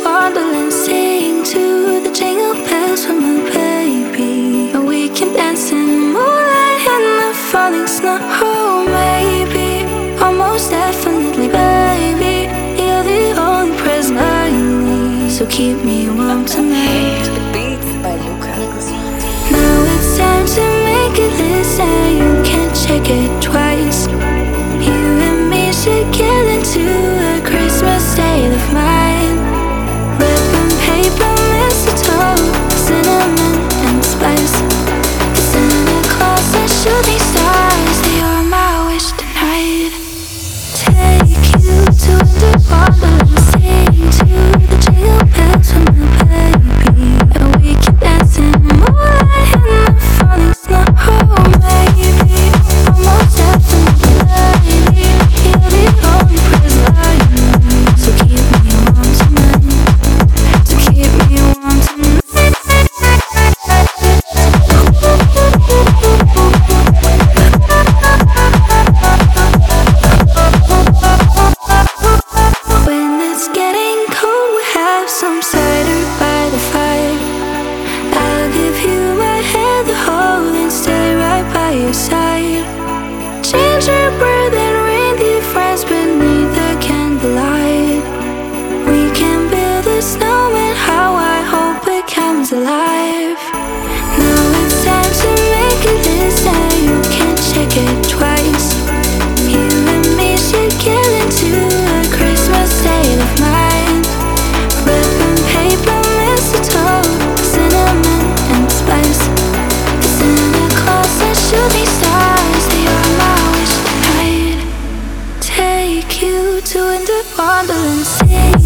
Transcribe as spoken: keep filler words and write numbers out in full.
Wonderland, sing to the jingle bells from a baby. And we can dance in the moonlight in the falling snow. Maybe, almost definitely, baby, you're the only present I need. So keep me warm tonight. The beats by Lucas. Now it's time to make a list and you can't check it twice. You and me should get into a Christmas state of mind. Ribbon, paper, mistletoe, cinnamon and spice. Santa Claus and shooting stars, they are my wish tonight. Take you to the wonderland, sing to the jingle bells from the baby. And we can dance in the moonlight in the falling snow. Maybe, almost definitely, baby, you're the only present I need. So keep me warm tonight. So keep me warm tonight. When it's getting cold, we have some cider by the fire. I'll give you my hand to hold and stay right by your side. Gingerbread and reindeer friends beneath the candlelight. We can build a snowman, how I hope it comes alive. Now it's time to make a list and you can't check it twice. You and me should get into a Christmas state of mind. Ribbon, paper, mistletoe, cinnamon and spice. Santa Claus and shooting stars, they are my wish tonight. Take you to the wonderland, sing